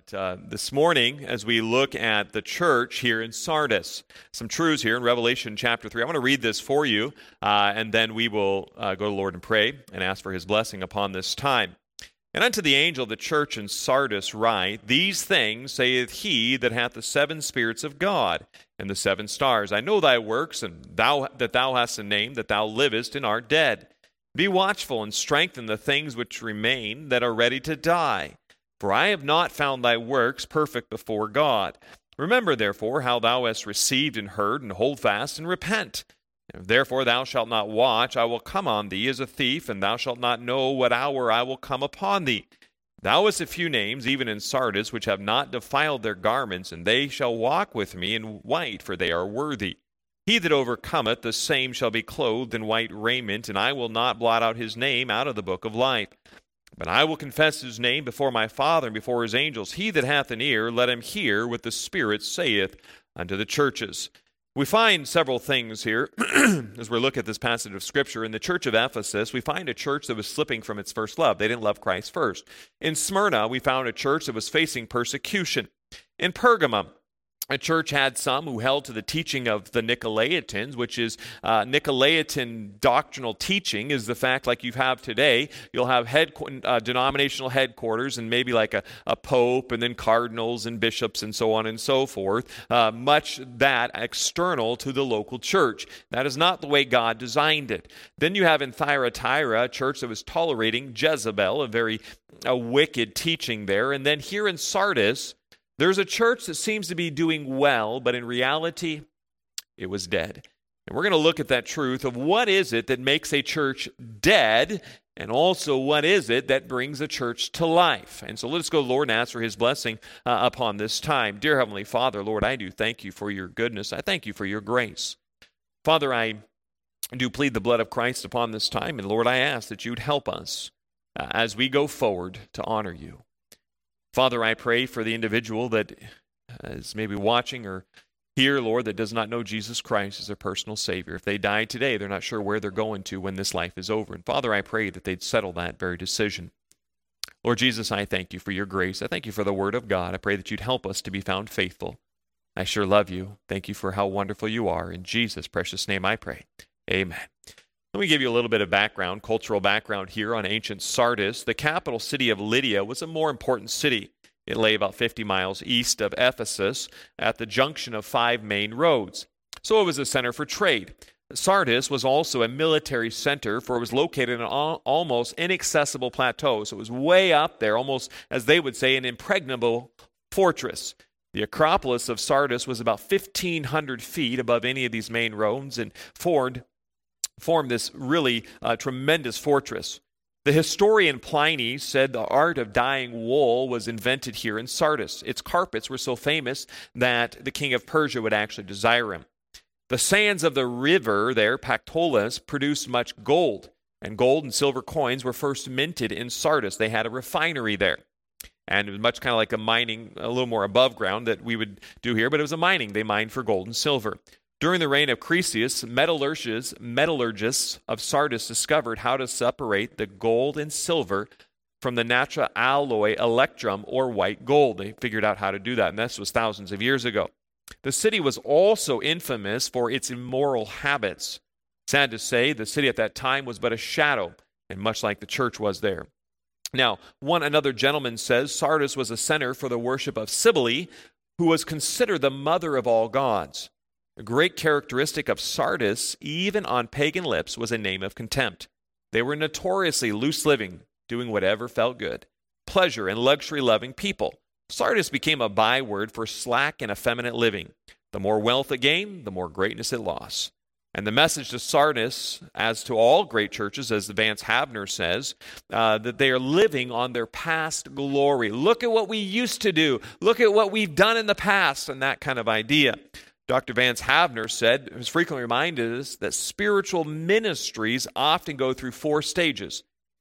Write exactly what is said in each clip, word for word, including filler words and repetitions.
But uh, this morning, as we look at the church here in Sardis, some truths here in Revelation chapter three. I want to read this for you, uh, and then we will uh, go to the Lord and pray and ask for his blessing upon this time. And unto the angel of the church in Sardis write, These things saith he that hath the seven spirits of God and the seven stars. I know thy works, and thou that thou hast a name, that thou livest and art dead. Be watchful and strengthen the things which remain that are ready to die. For I have not found thy works perfect before God. Remember, therefore, how thou hast received and heard, and hold fast and repent. If therefore thou shalt not watch, I will come on thee as a thief, and thou shalt not know what hour I will come upon thee. Thou hast a few names, even in Sardis, which have not defiled their garments, and they shall walk with me in white, for they are worthy. He that overcometh, the same shall be clothed in white raiment, and I will not blot out his name out of the book of life. But I will confess his name before my Father and before his angels. He that hath an ear, let him hear what the Spirit saith unto the churches. We find several things here as we look at this passage of Scripture. In the church of Ephesus, we find a church that was slipping from its first love. They didn't love Christ first. In Smyrna, we found a church that was facing persecution. In Pergamum, a church had some who held to the teaching of the Nicolaitans, which is uh, Nicolaitan doctrinal teaching is the fact like you have today. You'll have head, uh, denominational headquarters and maybe like a, a pope and then cardinals and bishops and so on and so forth. Uh, much that external to the local church. That is not the way God designed it. Then you have in Thyatira a church that was tolerating Jezebel, a very a wicked teaching there. And then here in Sardis, there's a church that seems to be doing well, but in reality, it was dead. And we're going to look at that truth of what is it that makes a church dead, and also what is it that brings a church to life. And so let us go, Lord, and ask for his blessing uh, upon this time. Dear Heavenly Father, Lord, I do thank you for your goodness. I thank you for your grace. Father, I do plead the blood of Christ upon this time, and Lord, I ask that you'd help us uh, as we go forward to honor you. Father, I pray for the individual that is maybe watching or here, Lord, that does not know Jesus Christ as their personal Savior. If they die today, they're not sure where they're going to when this life is over. And Father, I pray that they'd settle that very decision. Lord Jesus, I thank you for your grace. I thank you for the Word of God. I pray that you'd help us to be found faithful. I sure love you. Thank you for how wonderful you are. In Jesus' precious name I pray. Amen. Let me give you a little bit of background, cultural background here on ancient Sardis. The capital city of Lydia was a more important city. It lay about fifty miles east of Ephesus at the junction of five main roads. So it was a center for trade. Sardis was also a military center, for it was located on an almost inaccessible plateau. So it was way up there, almost, as they would say, an impregnable fortress. The Acropolis of Sardis was about fifteen hundred feet above any of these main roads and formed formed this really uh, tremendous fortress. The historian Pliny said the art of dyeing wool was invented here in Sardis. Its carpets were so famous that the king of Persia would actually desire him. The sands of the river there, Pactolus, produced much gold, and gold and silver coins were first minted in Sardis. They had a refinery there. And it was much kind of like a mining, a little more above ground that we would do here, but it was a mining. They mined for gold and silver. During the reign of Cresius, metallurgists, metallurgists of Sardis discovered how to separate the gold and silver from the natural alloy electrum or white gold. They figured out how to do that, and this was thousands of years ago. The city was also infamous for its immoral habits. Sad to say, the city at that time was but a shadow, and much like the church was there. Now, one another gentleman says Sardis was a center for the worship of Cybele, who was considered the mother of all gods. A great characteristic of Sardis, even on pagan lips, was a name of contempt. They were notoriously loose-living, doing whatever felt good, pleasure and luxury-loving people. Sardis became a byword for slack and effeminate living. The more wealth it gained, the more greatness it lost. And the message to Sardis, as to all great churches, as Vance Havner says, uh, that they are living on their past glory. Look at what we used to do. Look at what we've done in the past, and that kind of idea. Doctor Vance Havner said, has frequently reminded us that spiritual ministries often go through four stages.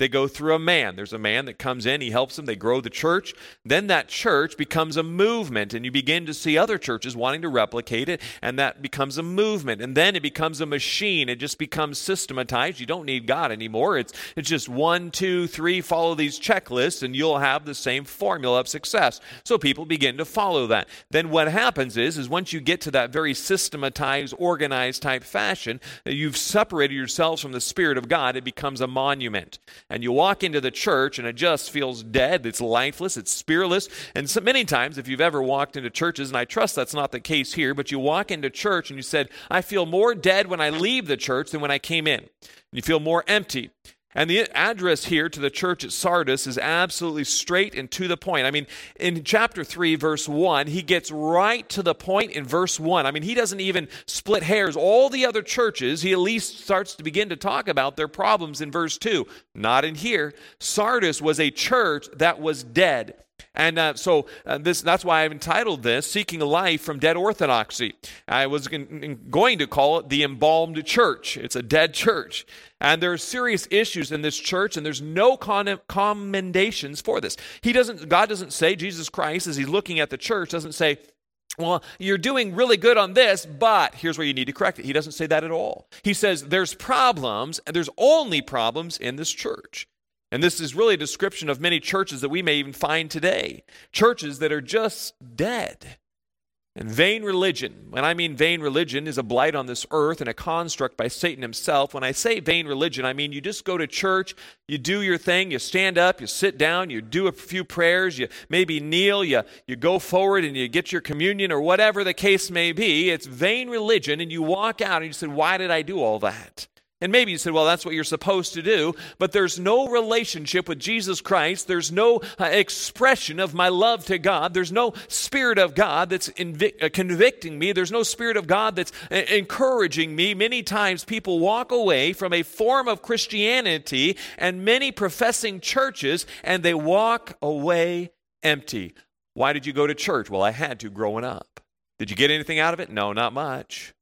They go through a man. There's a man that comes in, he helps them, they grow the church. Then that church becomes a movement, and you begin to see other churches wanting to replicate it, and that becomes a movement. And then it becomes a machine. It just becomes systematized. You don't need God anymore. It's, it's just one, two, three, follow these checklists, and you'll have the same formula of success. So people begin to follow that. Then what happens is, is once you get to that very systematized, organized type fashion, you've separated yourselves from the Spirit of God. It becomes a monument. And you walk into the church and it just feels dead. It's lifeless. It's spiritless. And so many times, if you've ever walked into churches, and I trust that's not the case here, but you walk into church and you said, I feel more dead when I leave the church than when I came in. And you feel more empty. And the address here to the church at Sardis is absolutely straight and to the point. I mean, in chapter three, verse one, he gets right to the point in verse one. I mean, he doesn't even split hairs. All the other churches, he at least starts to begin to talk about their problems in verse two. Not in here. Sardis was a church that was dead. And uh, so uh, this that's why I've entitled this, Seeking a Life from Dead Orthodoxy. I was g- going to call it the Embalmed Church. It's a dead church. And there are serious issues in this church, and there's no con- commendations for this. He doesn't. God doesn't say, Jesus Christ, as he's looking at the church, doesn't say, well, you're doing really good on this, but here's where you need to correct it. He doesn't say that at all. He says there's problems, and there's only problems in this church. And this is really a description of many churches that we may even find today. Churches that are just dead. And vain religion, when I mean vain religion, is a blight on this earth and a construct by Satan himself. When I say vain religion, I mean you just go to church, you do your thing, you stand up, you sit down, you do a few prayers, you maybe kneel, you, you go forward and you get your communion or whatever the case may be. It's vain religion, and you walk out and you say, why did I do all that? And maybe you said, well, that's what you're supposed to do, but there's no relationship with Jesus Christ. There's no uh, expression of my love to God. There's no Spirit of God that's invic- uh, convicting me. There's no Spirit of God that's uh, encouraging me. Many times people walk away from a form of Christianity and many professing churches, and they walk away empty. Why did you go to church? Well, I had to growing up. Did you get anything out of it? No, not much.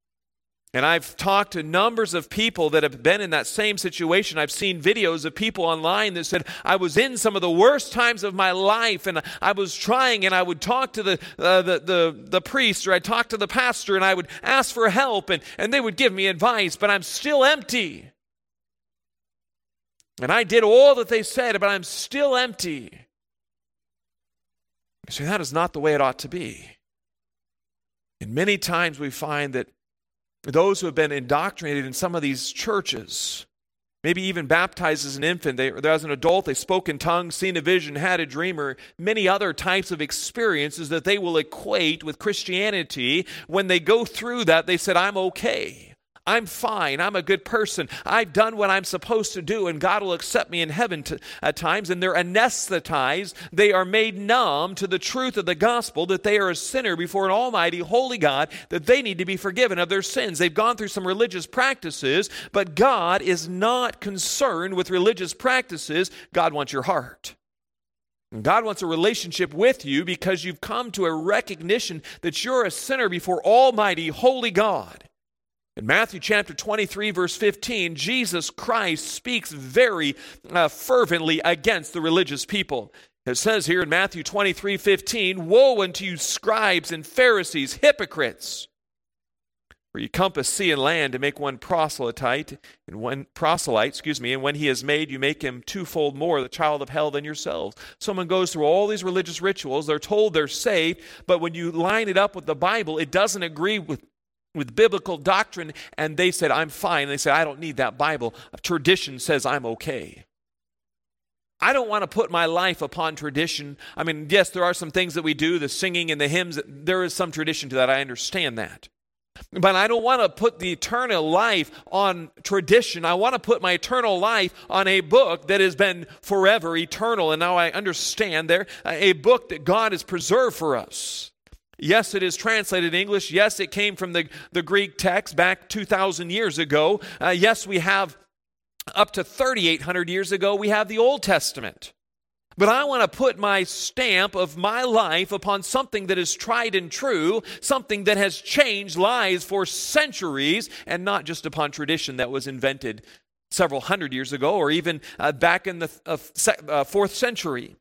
And I've talked to numbers of people that have been in that same situation. I've seen videos of people online that said, I was in some of the worst times of my life, and I was trying, and I would talk to the uh, the, the the priest, or I'd talk to the pastor, and I would ask for help, and, and they would give me advice, but I'm still empty. And I did all that they said, but I'm still empty. You see, that is not the way it ought to be. And many times we find that those who have been indoctrinated in some of these churches, maybe even baptized as an infant, they, as an adult, they spoke in tongues, seen a vision, had a dream, or many other types of experiences that they will equate with Christianity. When they go through that, they said, I'm okay. I'm fine. I'm a good person. I've done what I'm supposed to do, and God will accept me in heaven to, at times. And they're anesthetized. They are made numb to the truth of the gospel, that they are a sinner before an almighty, holy God, that they need to be forgiven of their sins. They've gone through some religious practices, but God is not concerned with religious practices. God wants your heart. And God wants a relationship with you because you've come to a recognition that you're a sinner before almighty, holy God. In Matthew chapter twenty-three, verse fifteen, Jesus Christ speaks very uh, fervently against the religious people. It says here in Matthew twenty-three, fifteen, woe unto you scribes and Pharisees, hypocrites! For you compass sea and land to make one proselyte, and one proselyte, excuse me, and when he is made, you make him twofold more the child of hell than yourselves. Someone goes through all these religious rituals, they're told they're saved, but when you line it up with the Bible, it doesn't agree with with biblical doctrine, and they said, I'm fine. And they said, I don't need that Bible. Tradition says I'm okay. I don't want to put my life upon tradition. I mean, yes, there are some things that we do, the singing and the hymns. There is some tradition to that. I understand that. But I don't want to put the eternal life on tradition. I want to put my eternal life on a book that has been forever eternal. And now I understand there, a book that God has preserved for us. Yes, it is translated in English. Yes, it came from the, the Greek text back two thousand years ago. Uh, yes, we have up to thirty-eight hundred years ago, we have the Old Testament. But I want to put my stamp of my life upon something that is tried and true, something that has changed lives for centuries, and not just upon tradition that was invented several hundred years ago, or even uh, back in the uh, se- uh, fourth century.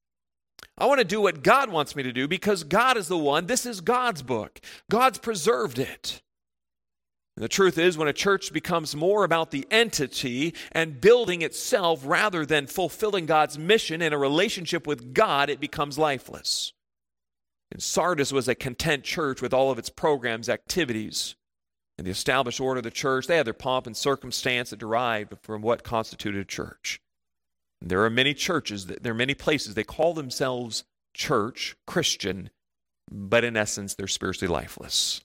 I want to do what God wants me to do because God is the one. This is God's book. God's preserved it. And the truth is, when a church becomes more about the entity and building itself rather than fulfilling God's mission in a relationship with God, it becomes lifeless. And Sardis was a content church with all of its programs, activities, and the established order of the church. They had their pomp and circumstance that derived from what constituted a church. And there are many churches, there are many places, they call themselves church, Christian, but in essence, they're spiritually lifeless.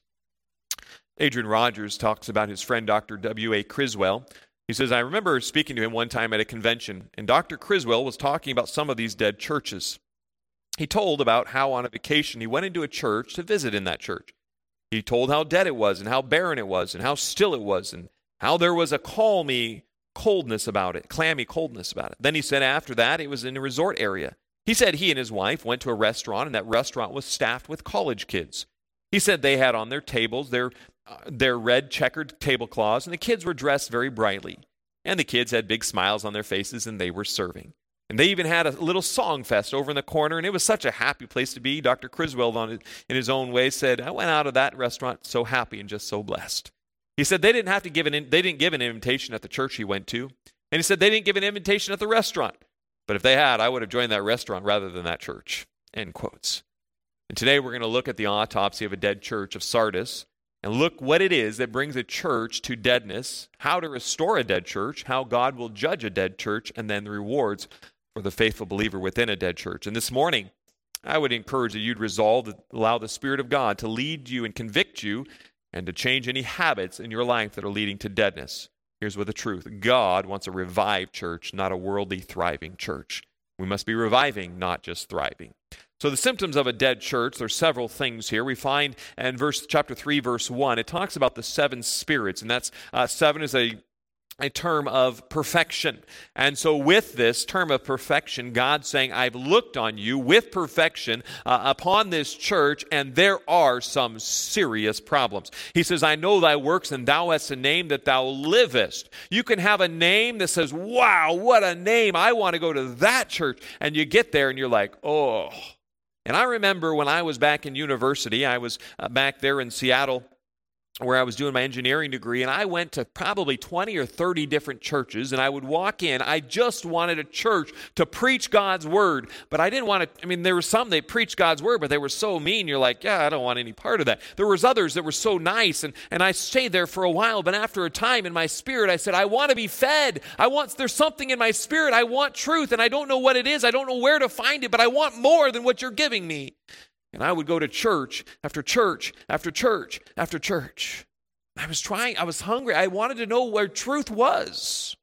Adrian Rogers talks about his friend Doctor W A Criswell. He says, I remember speaking to him one time at a convention, and Doctor Criswell was talking about some of these dead churches. He told about how on a vacation he went into a church to visit in that church. He told how dead it was and how barren it was and how still it was and how there was a calmy coldness about it, clammy coldness about it. Then he said after that it was in a resort area. He said he and his wife went to a restaurant, and that restaurant was staffed with college kids. He said they had on their tables their uh, their red checkered tablecloths, and the kids were dressed very brightly. And the kids had big smiles on their faces, and they were serving. And they even had a little song fest over in the corner, and it was such a happy place to be. Doctor Criswell, on it, in his own way, said, I went out of that restaurant so happy and just so blessed. He said they didn't have to give an in, they didn't give an invitation at the church he went to, and he said they didn't give an invitation at the restaurant. But if they had, I would have joined that restaurant rather than that church. End quotes. And today we're going to look at the autopsy of a dead church of Sardis and look what it is that brings a church to deadness, how to restore a dead church, how God will judge a dead church, and then the rewards for the faithful believer within a dead church. And this morning, I would encourage that you'd resolve to allow the Spirit of God to lead you and convict you and to change any habits in your life that are leading to deadness. Here's what the truth. God wants a revived church, not a worldly thriving church. We must be reviving, not just thriving. So the symptoms of a dead church, there's several things here. We find in verse chapter three, verse one, it talks about the seven spirits, and that's uh, seven is a a term of perfection. And so with this term of perfection, God's saying, I've looked on you with perfection uh, upon this church, and there are some serious problems. He says, I know thy works, and thou hast a name that thou livest. You can have a name that says, wow, what a name. I want to go to that church. And you get there and you're like, oh. And I remember when I was back in university, I was uh, back there in Seattle, where I was doing my engineering degree, and I went to probably twenty or thirty different churches, and I would walk in. I just wanted a church to preach God's word, but I didn't want to, I mean, there were some that preached God's word, but they were so mean, you're like, yeah, I don't want any part of that. There was others that were so nice, and, and I stayed there for a while, but after a time in my spirit, I said, I want to be fed. I want, there's something in my spirit. I want truth, and I don't know what it is. I don't know where to find it, but I want more than what you're giving me. And I would go to church after church after church after church. I was trying, I was hungry. I wanted to know where truth was.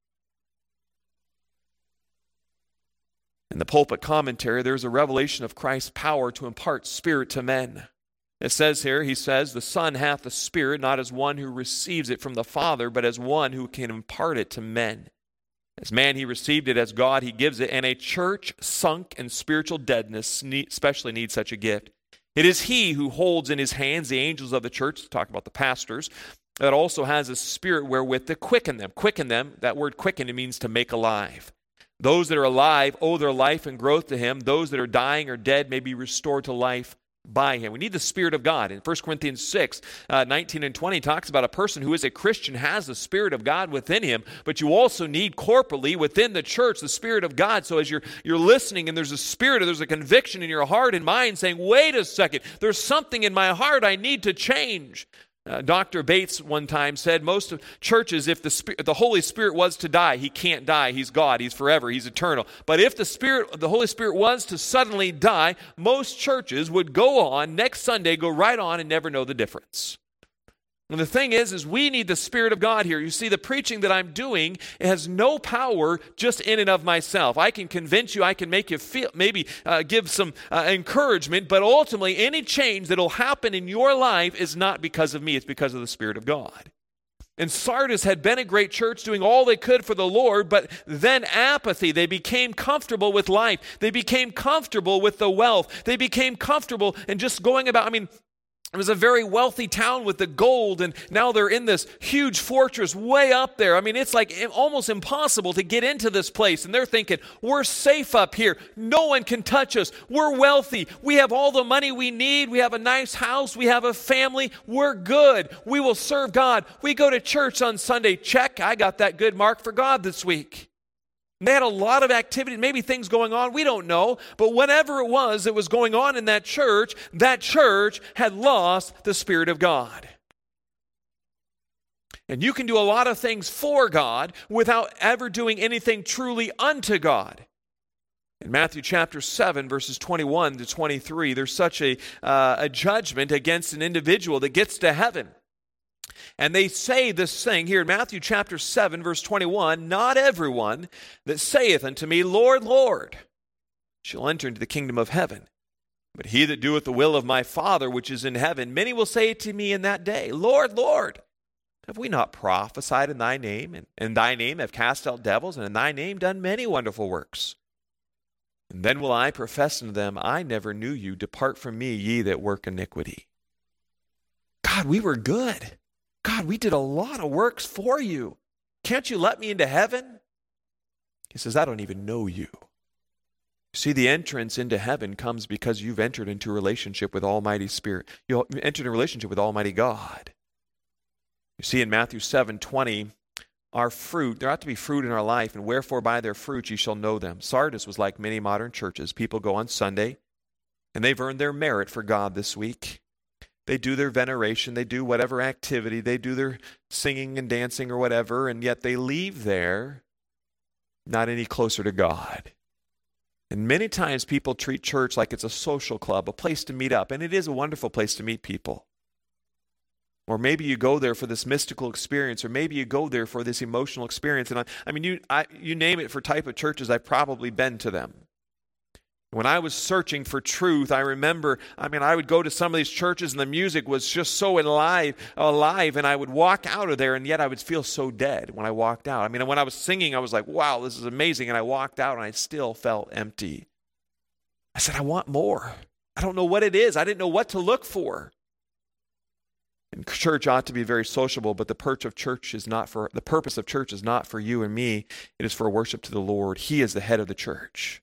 In the pulpit commentary, there's a revelation of Christ's power to impart spirit to men. It says here, he says, the Son hath the Spirit, not as one who receives it from the Father, but as one who can impart it to men. As man, he received it. As God, he gives it. And a church sunk in spiritual deadness especially needs such a gift. It is he who holds in his hands the angels of the church, to talk about the pastors, that also has a spirit wherewith to quicken them. Quicken them, that word quicken, it means to make alive. Those that are alive owe their life and growth to him. Those that are dying or dead may be restored to life by him. We need the Spirit of God. In First Corinthians six, uh, nineteen and twenty talks about a person who is a Christian has the Spirit of God within him, but you also need corporately within the church the Spirit of God. So as you're you're listening and there's a spirit, or there's a conviction in your heart and mind saying, wait a second, there's something in my heart I need to change. Uh, Doctor Bates one time said, most of churches, if the Spirit, the Holy Spirit was to die, he can't die. He's God. He's forever. He's eternal. But if the Spirit, the Holy Spirit was to suddenly die, most churches would go on next Sunday, go right on and never know the difference. And the thing is, is we need the Spirit of God here. You see, the preaching that I'm doing has no power just in and of myself. I can convince you, I can make you feel, maybe uh, give some uh, encouragement, but ultimately any change that will happen in your life is not because of me, it's because of the Spirit of God. And Sardis had been a great church doing all they could for the Lord, but then apathy. They became comfortable with life. They became comfortable with the wealth. They became comfortable in just going about, I mean, It was a very wealthy town with the gold, and now they're in this huge fortress way up there. I mean, it's like almost impossible to get into this place. And they're thinking, we're safe up here. No one can touch us. We're wealthy. We have all the money we need. We have a nice house. We have a family. We're good. We will serve God. We go to church on Sunday. Check. I got that good mark for God this week. They had a lot of activity, maybe things going on, we don't know. But whatever it was that was going on in that church, that church had lost the Spirit of God. And you can do a lot of things for God without ever doing anything truly unto God. In Matthew chapter seven, verses twenty-one to twenty-three, there's such a, uh, a judgment against an individual that gets to heaven. And they say this thing here in Matthew chapter seven, verse twenty-one, not everyone that saith unto me, Lord, Lord, shall enter into the kingdom of heaven, but he that doeth the will of my Father which is in heaven. Many will say to me in that day, Lord, Lord, have we not prophesied in thy name, and in thy name have cast out devils, and in thy name done many wonderful works? And then will I profess unto them, I never knew you. Depart from me, ye that work iniquity. God, we were good. God, we did a lot of works for you. Can't you let me into heaven? He says, I don't even know you. See, the entrance into heaven comes because you've entered into a relationship with Almighty Spirit. You entered a relationship with Almighty God. You see, in Matthew seven twenty, our fruit, there ought to be fruit in our life, and wherefore by their fruit ye shall know them. Sardis was like many modern churches. People go on Sunday, and they've earned their merit for God this week. They do their veneration, they do whatever activity, they do their singing and dancing or whatever, and yet they leave there not any closer to God. And many times people treat church like it's a social club, a place to meet up, and it is a wonderful place to meet people. Or maybe you go there for this mystical experience, or maybe you go there for this emotional experience. And I, I mean, you, I, you name it for type of churches, I've probably been to them. When I was searching for truth, I remember, I mean, I would go to some of these churches and the music was just so alive, alive, and I would walk out of there, and yet I would feel so dead when I walked out. I mean, when I was singing, I was like, wow, this is amazing, and I walked out and I still felt empty. I said, I want more. I don't know what it is. I didn't know what to look for. And church ought to be very sociable, but the purpose of church is not for the purpose of church is not for you and me. It is for worship to the Lord. He is the head of the church.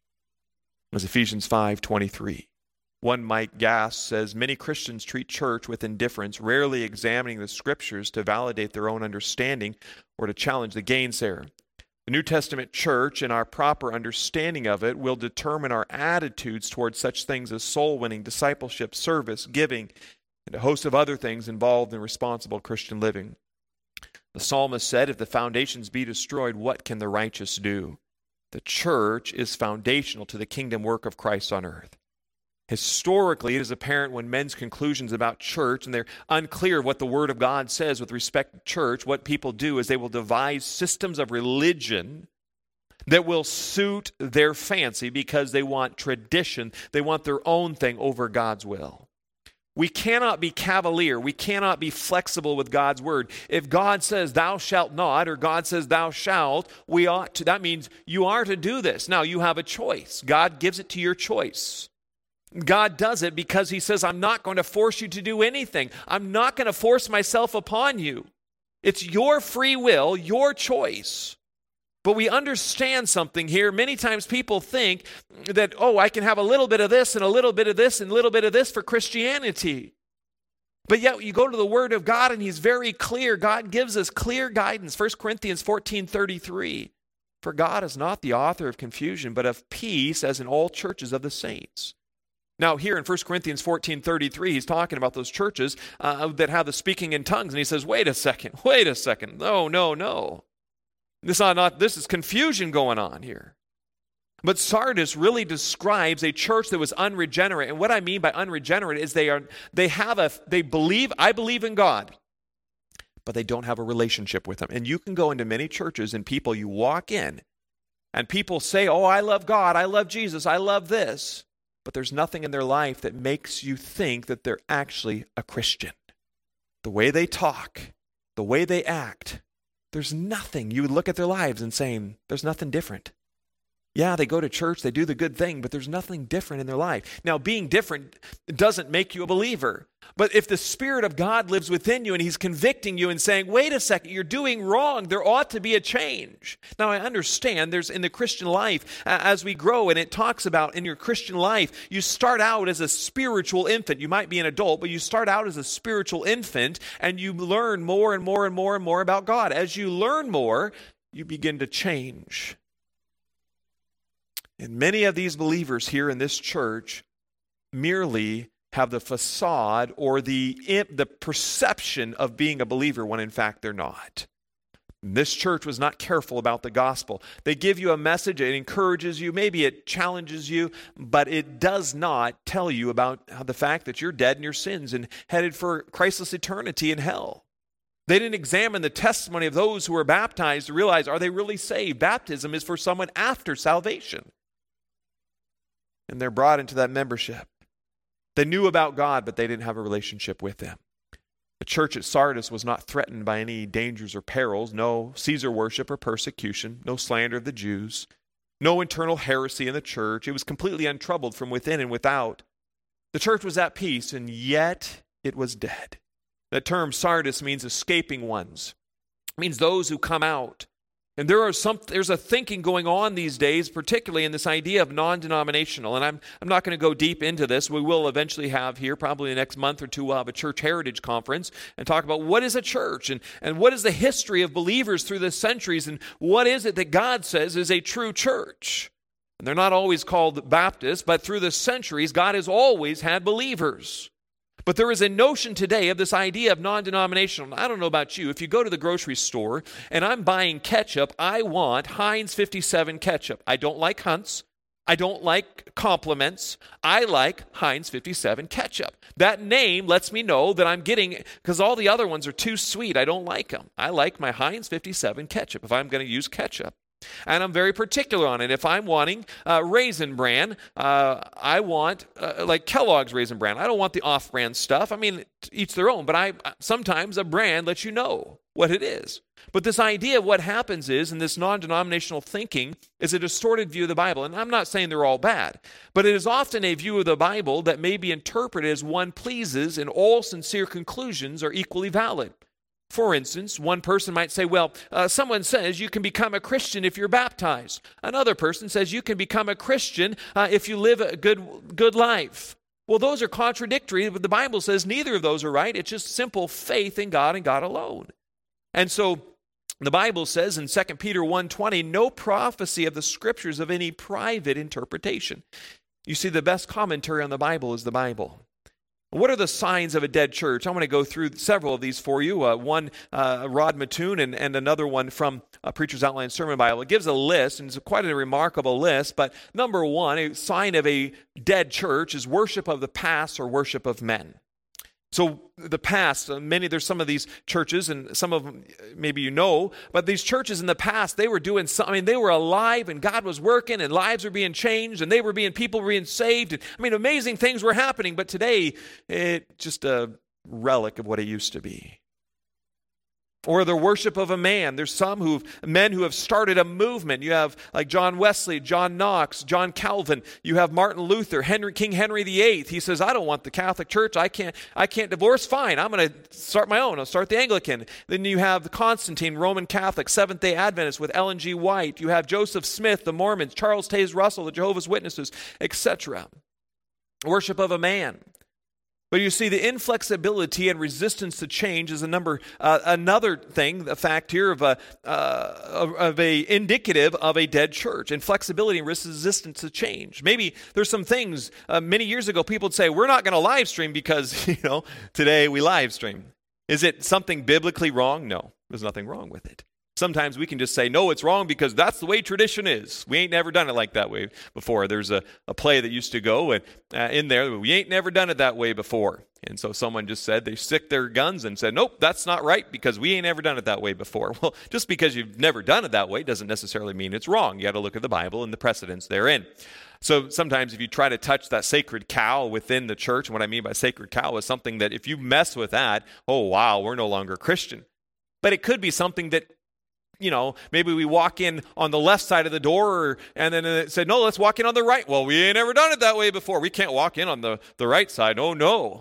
As Ephesians five twenty-three. One Mike Gass says, many Christians treat church with indifference, rarely examining the scriptures to validate their own understanding or to challenge the gainsayer. The New Testament church and our proper understanding of it will determine our attitudes towards such things as soul winning, discipleship, service, giving, and a host of other things involved in responsible Christian living. The psalmist said, if the foundations be destroyed, what can the righteous do? The church is foundational to the kingdom work of Christ on earth. Historically, it is apparent when men's conclusions about church, and they're unclear what the Word of God says with respect to church, what people do is they will devise systems of religion that will suit their fancy because they want tradition. They want their own thing over God's will. We cannot be cavalier. We cannot be flexible with God's word. If God says thou shalt not, or God says thou shalt, we ought to. That means you are to do this. Now you have a choice. God gives it to your choice. God does it because he says, I'm not going to force you to do anything. I'm not going to force myself upon you. It's your free will, your choice. But we understand something here. Many times people think that, oh, I can have a little bit of this and a little bit of this and a little bit of this for Christianity. But yet you go to the Word of God and he's very clear. God gives us clear guidance. First Corinthians fourteen thirty-three. For God is not the author of confusion, but of peace, as in all churches of the saints. Now here in First Corinthians fourteen thirty-three, he's talking about those churches uh, that have the speaking in tongues. And he says, wait a second, wait a second. No, no, no. This, are not, this is confusion going on here. But Sardis really describes a church that was unregenerate. And what I mean by unregenerate is they are they have a they believe, I believe in God, but they don't have a relationship with him. And you can go into many churches and people, you walk in and people say, oh, I love God, I love Jesus, I love this. But there's nothing in their life that makes you think that they're actually a Christian. The way they talk, the way they act, there's nothing. You would look at their lives and saying, there's nothing different. Yeah, they go to church, they do the good thing, but there's nothing different in their life. Now, being different doesn't make you a believer. But if the Spirit of God lives within you and he's convicting you and saying, wait a second, you're doing wrong, there ought to be a change. Now, I understand there's in the Christian life, uh, as we grow, and it talks about in your Christian life, you start out as a spiritual infant. You might be an adult, but you start out as a spiritual infant, and you learn more and more and more and more about God. As you learn more, you begin to change. And many of these believers here in this church merely have the facade or the, the perception of being a believer when in fact they're not. This church was not careful about the gospel. They give you a message, it encourages you, maybe it challenges you, but it does not tell you about the fact that you're dead in your sins and headed for Christless eternity in hell. They didn't examine the testimony of those who were baptized to realize, are they really saved? Baptism is for someone after salvation. And they're brought into that membership. They knew about God, but they didn't have a relationship with Him. The church at Sardis was not threatened by any dangers or perils, no Caesar worship or persecution, no slander of the Jews, no internal heresy in the church. It was completely untroubled from within and without. The church was at peace, and yet it was dead. That term Sardis means escaping ones. It means those who come out. And there are some, there's a thinking going on these days, particularly in this idea of non-denominational. And I'm, I'm not going to go deep into this. We will eventually have here, probably the next month or two, we'll have a church heritage conference and talk about what is a church and, and what is the history of believers through the centuries and what is it that God says is a true church. And they're not always called Baptists, but through the centuries, God has always had believers. But there is a notion today of this idea of non-denominational. I don't know about you. If you go to the grocery store and I'm buying ketchup, I want Heinz fifty-seven ketchup. I don't like Hunt's. I don't like compliments. I like Heinz fifty-seven ketchup. That name lets me know that I'm getting, because all the other ones are too sweet. I don't like them. I like my Heinz fifty-seven ketchup if I'm going to use ketchup. And I'm very particular on it. If I'm wanting uh, Raisin Bran, uh, I want uh, like Kellogg's Raisin Bran. I don't want the off-brand stuff. I mean, each their own. But I sometimes a brand lets you know what it is. But this idea of what happens is, in this non-denominational thinking, is a distorted view of the Bible. And I'm not saying they're all bad, but it is often a view of the Bible that may be interpreted as one pleases and all sincere conclusions are equally valid. For instance, one person might say, well, uh, someone says you can become a Christian if you're baptized. Another person says you can become a Christian uh, if you live a good, good life. Well, those are contradictory, but the Bible says neither of those are right. It's just simple faith in God and God alone. And so the Bible says in Second Peter one twenty, no prophecy of the Scriptures of any private interpretation. You see, the best commentary on the Bible is the Bible. What are the signs of a dead church? I'm going to go through several of these for you. Uh, one, uh, Rod Mattoon, and, and another one from uh, Preacher's Outline Sermon Bible. It gives a list, and it's quite a remarkable list. But number one, a sign of a dead church is worship of the past or worship of men. So the past, many, there's some of these churches, and some of them maybe you know, but these churches in the past, they were doing some, I mean, they were alive, and God was working, and lives were being changed, and they were being, people were being saved. And, I mean, amazing things were happening, but today, it's just a relic of what it used to be. Or the worship of a man. There's some who men who have started a movement. You have like John Wesley, John Knox, John Calvin. You have Martin Luther, Henry, King Henry the Eighth. He says, I don't want the Catholic Church. I can't, I can't divorce. Fine, I'm going to start my own. I'll start the Anglican. Then you have Constantine, Roman Catholic, Seventh-day Adventist with Ellen G. White. You have Joseph Smith, the Mormons, Charles Taze Russell, the Jehovah's Witnesses, et cetera. Worship of a man. But you see, the inflexibility and resistance to change is a number, uh, another thing, the fact here of a, uh, of a indicative of a dead church. Inflexibility and resistance to change. Maybe there's some things, uh, many years ago, people would say, we're not going to live stream because, you know, today we live stream. Is it something biblically wrong? No, there's nothing wrong with it. Sometimes we can just say, no, it's wrong because that's the way tradition is. We ain't never done it like that way before. There's a, a play that used to go and, uh, in there, we ain't never done it that way before. And so someone just said, they sicked their guns and said, nope, that's not right because we ain't ever done it that way before. Well, just because you've never done it that way doesn't necessarily mean it's wrong. You got to look at the Bible and the precedents therein. So sometimes if you try to touch that sacred cow within the church, and what I mean by sacred cow is something that if you mess with that, oh, wow, we're no longer Christian. But it could be something that, you know, maybe we walk in on the left side of the door or, and then it said, no, let's walk in on the right. Well, we ain't ever done it that way before. We can't walk in on the, the right side. Oh, no.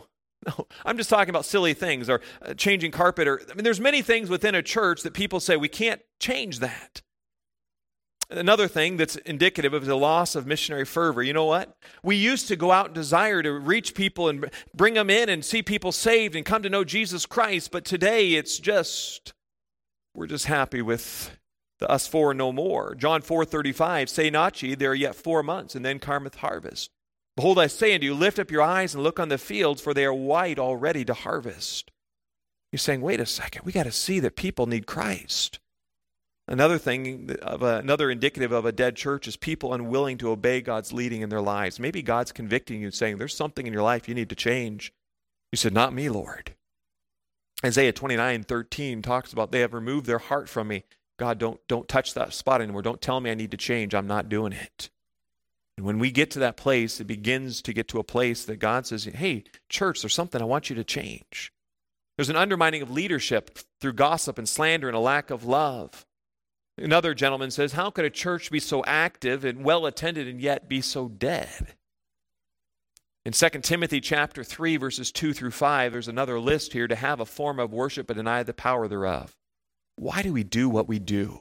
No, I'm just talking about silly things or uh, changing carpet. Or I mean, there's many things within a church that people say we can't change that. Another thing that's indicative of the loss of missionary fervor, you know what? We used to go out and desire to reach people and bring them in and see people saved and come to know Jesus Christ, but today it's just, we're just happy with the us four no more. John four thirty-five, say not ye, there are yet four months, and then cometh harvest. Behold, I say unto you, lift up your eyes and look on the fields, for they are white already to harvest. You're saying, wait a second, we got to see that people need Christ. Another thing, of a, another indicative of a dead church is people unwilling to obey God's leading in their lives. Maybe God's convicting you and saying, there's something in your life you need to change. You said, not me, Lord. Isaiah twenty-nine thirteen talks about, they have removed their heart from me. God, don't, don't touch that spot anymore. Don't tell me I need to change. I'm not doing it. And when we get to that place, it begins to get to a place that God says, hey, church, there's something I want you to change. There's an undermining of leadership through gossip and slander and a lack of love. Another gentleman says, how could a church be so active and well-attended and yet be so dead? In Second Timothy chapter three, verses two through five, there's another list here, to have a form of worship but deny the power thereof. Why do we do what we do?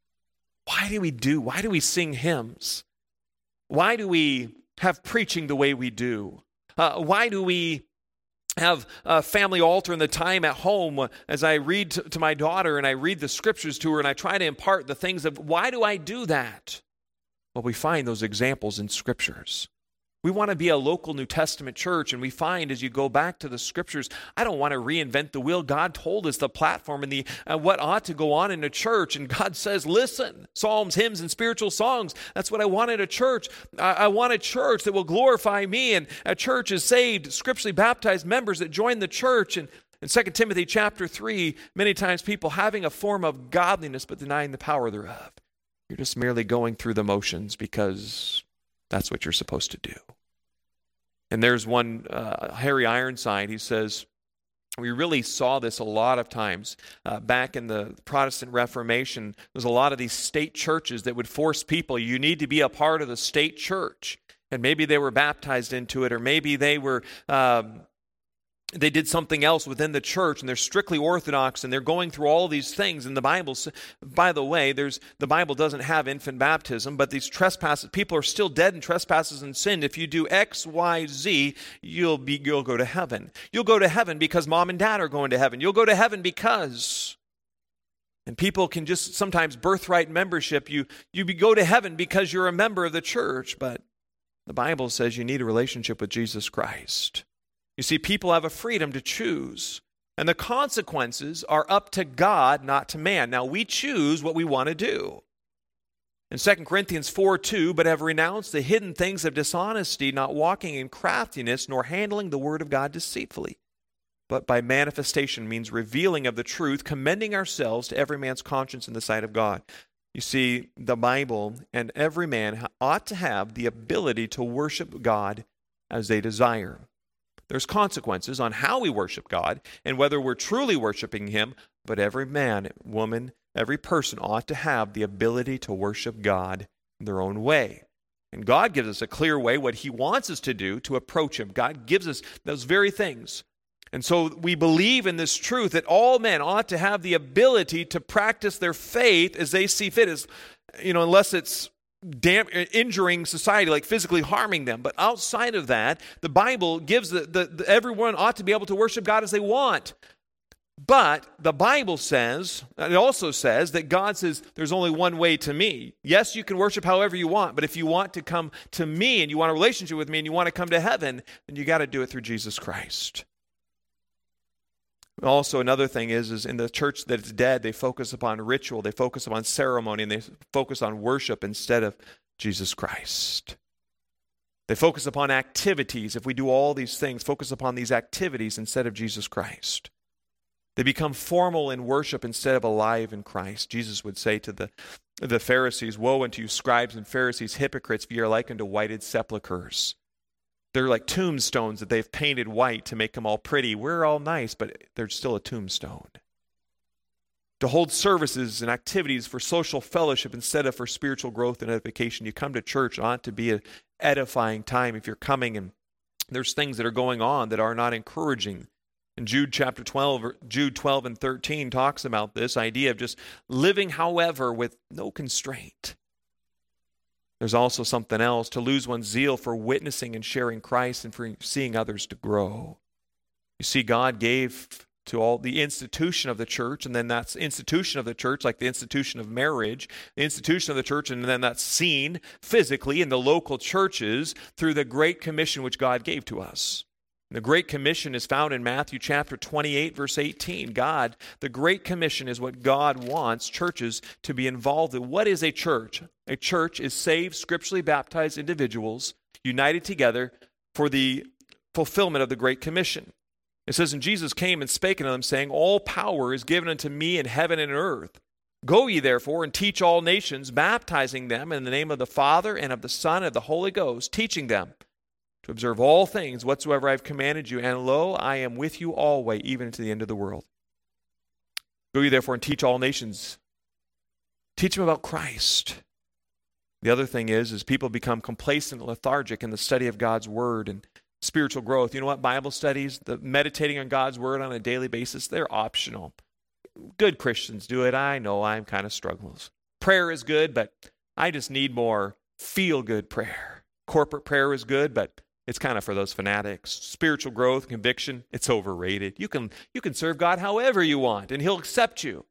Why do we do? Why do we sing hymns? Why do we have preaching the way we do? Uh, why do we have a family altar and the time at home as I read to, to my daughter and I read the scriptures to her and I try to impart the things of, why do I do that? Well, we find those examples in scriptures. We want to be a local New Testament church, and we find as you go back to the scriptures, I don't want to reinvent the wheel. God told us the platform and the uh, what ought to go on in a church, and God says, listen, psalms, hymns, and spiritual songs. That's what I want in a church. I, I want a church that will glorify me, and a church is saved, scripturally baptized members that join the church. And in Second Timothy chapter three, many times people having a form of godliness but denying the power thereof. You're just merely going through the motions because that's what you're supposed to do. And there's one, uh, Harry Ironside, he says, we really saw this a lot of times. Uh, back in the Protestant Reformation, there's a lot of these state churches that would force people, you need to be a part of the state church. And maybe they were baptized into it, or maybe they were... Um, they did something else within the church, and they're strictly Orthodox, and they're going through all these things. And the Bible, by the way, there's the Bible doesn't have infant baptism, but these trespasses, people are still dead in trespasses and sin. If you do X, Y, Z, you'll be you'll go to heaven. You'll go to heaven because mom and dad are going to heaven. You'll go to heaven because, and people can just sometimes birthright membership. You you go to heaven because you're a member of the church, but the Bible says you need a relationship with Jesus Christ. You see, people have a freedom to choose, and the consequences are up to God, not to man. Now, we choose what we want to do. In Second Corinthians four two, but have renounced the hidden things of dishonesty, not walking in craftiness, nor handling the word of God deceitfully, but by manifestation, means revealing of the truth, commending ourselves to every man's conscience in the sight of God. You see, the Bible and every man ought to have the ability to worship God as they desire. There's consequences on how we worship God and whether we're truly worshiping Him, but every man, woman, every person ought to have the ability to worship God in their own way. And God gives us a clear way, what He wants us to do to approach Him. God gives us those very things. And so we believe in this truth that all men ought to have the ability to practice their faith as they see fit, as, you know, unless it's Dam- injuring society, like physically harming them. But outside of that, the Bible gives the, the, the everyone ought to be able to worship God as they want. But the Bible says, it also says that God says there's only one way to me. Yes, you can worship however you want, but if you want to come to me and you want a relationship with me and you want to come to heaven, then you got to do it through Jesus Christ. Also, another thing is, is in the church that is dead, they focus upon ritual, they focus upon ceremony, and they focus on worship instead of Jesus Christ. They focus upon activities. If we do all these things, focus upon these activities instead of Jesus Christ. They become formal in worship instead of alive in Christ. Jesus would say to the, the Pharisees, woe unto you, scribes and Pharisees, hypocrites, for ye are like unto whited sepulchres. They're like tombstones that they've painted white to make them all pretty. We're all nice, but they're still a tombstone. To hold services and activities for social fellowship instead of for spiritual growth and edification. You come to church, it ought to be an edifying time. If you're coming and there's things that are going on that are not encouraging. And Jude chapter twelve, Jude twelve and thirteen talks about this idea of just living, however, with no constraint. There's also something else, to lose one's zeal for witnessing and sharing Christ and for seeing others to grow. You see, God gave to all the institution of the church, and then that's institution of the church, like the institution of marriage, the institution of the church, and then that's seen physically in the local churches through the Great Commission which God gave to us. The Great Commission is found in Matthew chapter twenty-eight, verse eighteen. God, the Great Commission is what God wants churches to be involved in. What is a church? A church is saved, scripturally baptized individuals united together for the fulfillment of the Great Commission. It says, and Jesus came and spake unto them, saying, all power is given unto me in heaven and earth. Go ye therefore and teach all nations, baptizing them in the name of the Father and of the Son and of the Holy Ghost, teaching them to observe all things whatsoever I have commanded you. And lo, I am with you always, even to the end of the world. Go ye therefore and teach all nations. Teach them about Christ. The other thing is, is people become complacent and lethargic in the study of God's Word and spiritual growth. You know what? Bible studies, the meditating on God's Word on a daily basis, they're optional. Good Christians do it. I know I'm kind of struggles. Prayer is good, but I just need more feel-good prayer. Corporate prayer is good, but it's kind of for those fanatics. Spiritual growth, conviction, it's overrated. You can you can serve God however you want, and He'll accept you.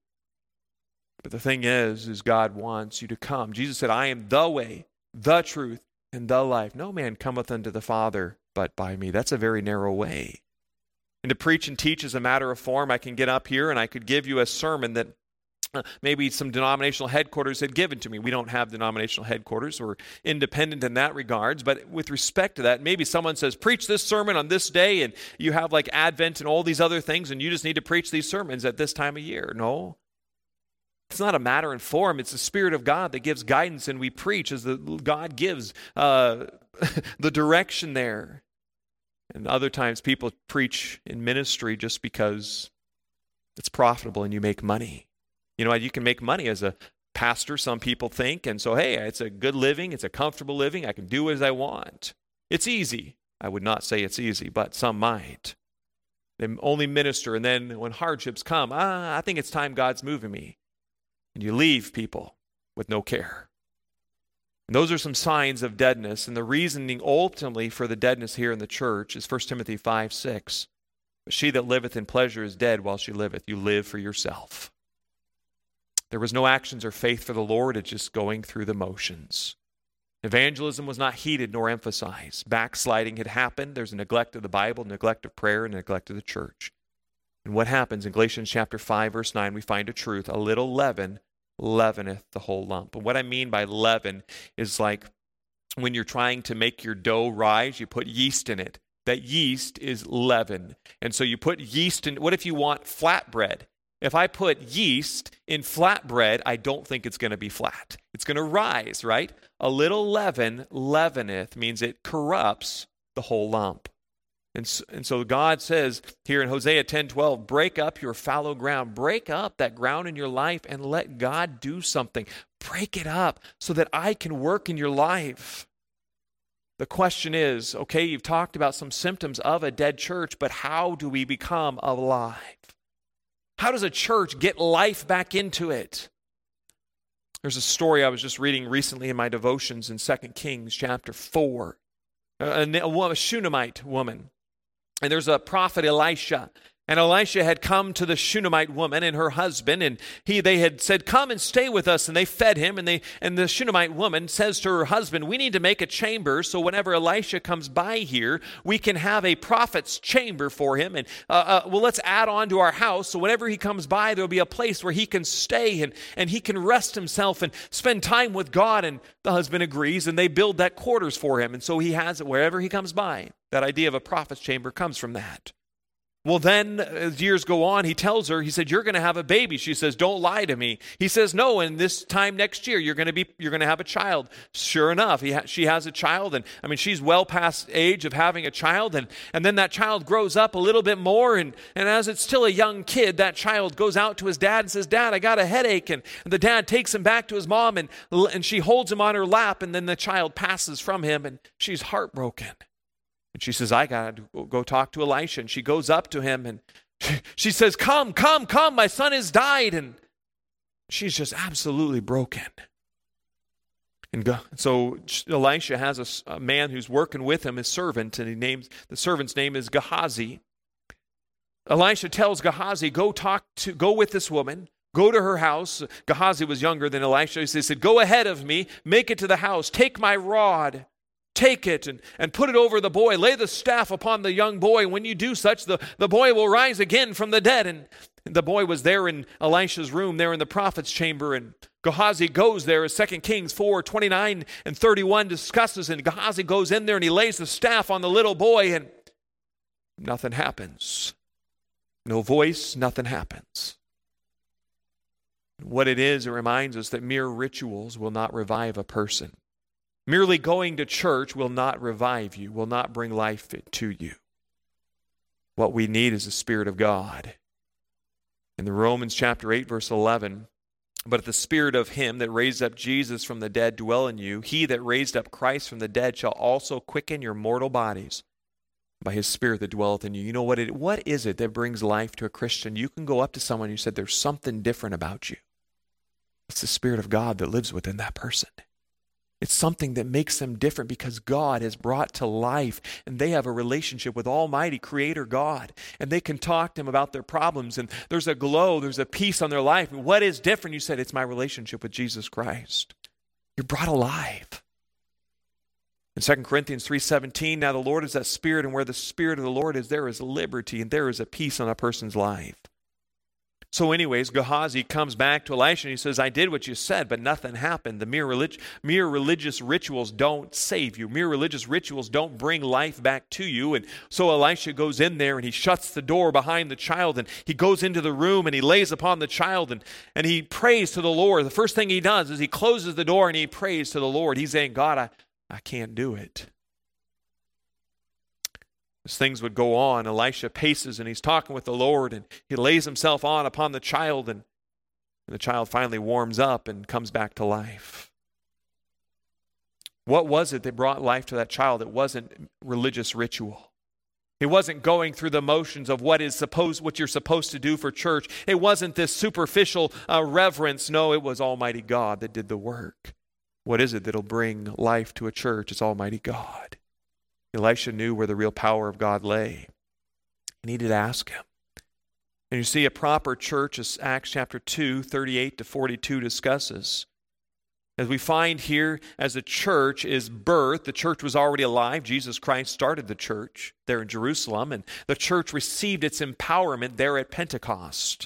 But the thing is, is God wants you to come. Jesus said, I am the way, the truth, and the life. No man cometh unto the Father but by me. That's a very narrow way. And to preach and teach is a matter of form. I can get up here and I could give you a sermon that Uh, maybe some denominational headquarters had given to me. We don't have denominational headquarters. We're independent in that regards. But with respect to that, maybe someone says, preach this sermon on this day, and you have like Advent and all these other things, and you just need to preach these sermons at this time of year. No. It's not a matter in form. It's the Spirit of God that gives guidance, and we preach as the God gives uh, the direction there. And other times people preach in ministry just because it's profitable and you make money. You know, you can make money as a pastor, some people think, and so, hey, it's a good living, it's a comfortable living, I can do as I want. It's easy. I would not say it's easy, but some might. They only minister, and then when hardships come, ah, I think it's time God's moving me. And you leave people with no care. And those are some signs of deadness, and the reasoning ultimately for the deadness here in the church is First Timothy five six. But she that liveth in pleasure is dead while she liveth. You live for yourself. There was no actions or faith for the Lord. It's just going through the motions. Evangelism was not heeded nor emphasized. Backsliding had happened. There's a neglect of the Bible, neglect of prayer, and neglect of the church. And what happens in Galatians chapter five, verse nine, we find a truth. A little leaven leaveneth the whole lump. And what I mean by leaven is like when you're trying to make your dough rise, you put yeast in it. That yeast is leaven. And so you put yeast in. What if you want flatbread? If I put yeast in flatbread, I don't think it's going to be flat. It's going to rise, right? A little leaven leaveneth means it corrupts the whole lump. And so, and so God says here in Hosea ten twelve, break up your fallow ground. Break up that ground in your life and let God do something. Break it up so that I can work in your life. The question is, okay, you've talked about some symptoms of a dead church, but how do we become alive? How does a church get life back into it? There's a story I was just reading recently in my devotions in Second Kings chapter four. A, a, a Shunammite woman. And there's a prophet Elisha. And Elisha had come to the Shunammite woman and her husband, and he they had said, come and stay with us. And they fed him, and they and the Shunammite woman says to her husband, we need to make a chamber so whenever Elisha comes by here, we can have a prophet's chamber for him. And uh, uh, well, let's add on to our house, so whenever he comes by, there'll be a place where he can stay and, and he can rest himself and spend time with God. And the husband agrees, and they build that quarters for him. And so he has it wherever he comes by. That idea of a prophet's chamber comes from that. Well, then, as years go on, he tells her, he said, you're going to have a baby. She says, don't lie to me. He says, no, and this time next year, you're going to be, you're going to have a child. Sure enough, he ha- she has a child, and I mean, she's well past age of having a child, and, and then that child grows up a little bit more, and, and as it's still a young kid, that child goes out to his dad and says, Dad, I got a headache, and, and the dad takes him back to his mom, and, and she holds him on her lap, and then the child passes from him, and she's heartbroken. And she says, I got to go talk to Elisha. And she goes up to him and she says, come, come, come, my son has died. And she's just absolutely broken. And go, so Elisha has a, a man who's working with him, his servant, and he names the servant's name is Gehazi. Elisha tells Gehazi, go talk to, go with this woman, go to her house. Gehazi was younger than Elisha. He said, go ahead of me, make it to the house, take my rod, take it and, and put it over the boy, lay the staff upon the young boy. When you do such, the, the boy will rise again from the dead. And the boy was there in Elisha's room, there in the prophet's chamber, and Gehazi goes there, as Second Kings four, twenty-nine and thirty-one discusses, and Gehazi goes in there and he lays the staff on the little boy, and nothing happens. No voice, nothing happens. What it is, it reminds us that mere rituals will not revive a person. Merely going to church will not revive you, will not bring life to you. What we need is the Spirit of God. In the Romans chapter eight, verse eleven, but if the Spirit of him that raised up Jesus from the dead dwell in you, he that raised up Christ from the dead shall also quicken your mortal bodies by his Spirit that dwelleth in you. You know what it, what is it that brings life to a Christian? You can go up to someone and you said, there's something different about you. It's the Spirit of God that lives within that person. It's something that makes them different because God has brought to life and they have a relationship with Almighty Creator God. And they can talk to Him about their problems and there's a glow, there's a peace on their life. And what is different? You said, it's my relationship with Jesus Christ. You're brought alive. In Second Corinthians three seventeen, now the Lord is that Spirit, and where the Spirit of the Lord is, there is liberty and there is a peace on a person's life. So anyways, Gehazi comes back to Elisha and he says, I did what you said, but nothing happened. The mere, relig- mere religious rituals don't save you. Mere religious rituals don't bring life back to you. And so Elisha goes in there and he shuts the door behind the child and he goes into the room and he lays upon the child and, and he prays to the Lord. The first thing he does is he closes the door and he prays to the Lord. He's saying, God, I, I can't do it. As things would go on, Elisha paces and he's talking with the Lord and he lays himself on upon the child and the child finally warms up and comes back to life. What was it that brought life to that child? It wasn't religious ritual. It wasn't going through the motions of what is supposed, what you're supposed to do for church. It wasn't this superficial uh, reverence. No, it was Almighty God that did the work. What is it that'll bring life to a church? It's Almighty God. Elisha knew where the real power of God lay. He needed to ask Him. And you see, a proper church, as Acts chapter two, thirty-eight to forty-two discusses. As we find here, as the church is birthed, the church was already alive. Jesus Christ started the church there in Jerusalem, and the church received its empowerment there at Pentecost.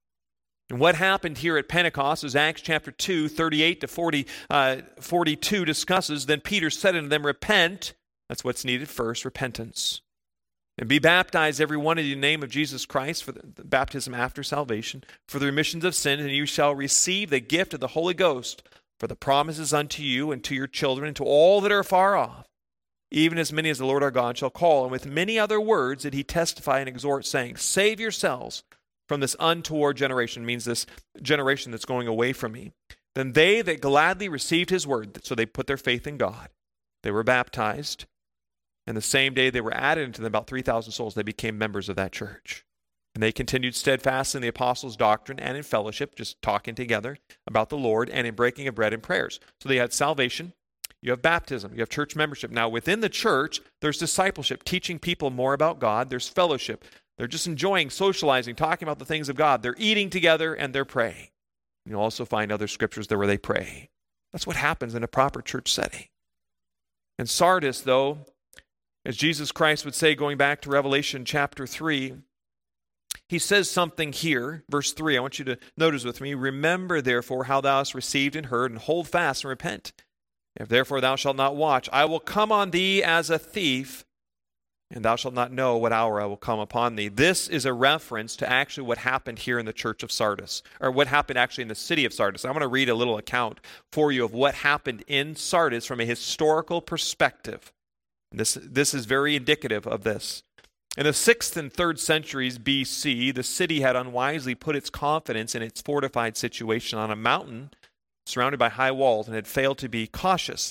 And what happened here at Pentecost, as Acts chapter two, thirty-eight to forty, uh, forty-two discusses, then Peter said unto them, repent. That's what's needed first, repentance. And be baptized, every one of you, in the name of Jesus Christ, for the, the baptism after salvation, for the remissions of sin, and you shall receive the gift of the Holy Ghost, for the promises unto you and to your children and to all that are far off, even as many as the Lord our God shall call. And with many other words did he testify and exhort, saying, save yourselves from this untoward generation, means this generation that's going away from me. Then they that gladly received his word, so they put their faith in God, they were baptized. And the same day they were added into them about three thousand souls. They became members of that church. And they continued steadfast in the apostles' doctrine and in fellowship, just talking together about the Lord and in breaking of bread and prayers. So they had salvation, you have baptism, you have church membership. Now within the church, there's discipleship, teaching people more about God. There's fellowship. They're just enjoying, socializing, talking about the things of God. They're eating together and they're praying. You'll also find other scriptures there where they pray. That's what happens in a proper church setting. In Sardis, though, as Jesus Christ would say, going back to Revelation chapter three, he says something here, verse three. I want you to notice with me. Remember, therefore, how thou hast received and heard, and hold fast and repent. If therefore thou shalt not watch, I will come on thee as a thief, and thou shalt not know what hour I will come upon thee. This is a reference to actually what happened here in the church of Sardis, or what happened actually in the city of Sardis. I'm going to read a little account for you of what happened in Sardis from a historical perspective. This, this is very indicative of this. In the sixth and third centuries B C, the city had unwisely put its confidence in its fortified situation on a mountain surrounded by high walls and had failed to be cautious.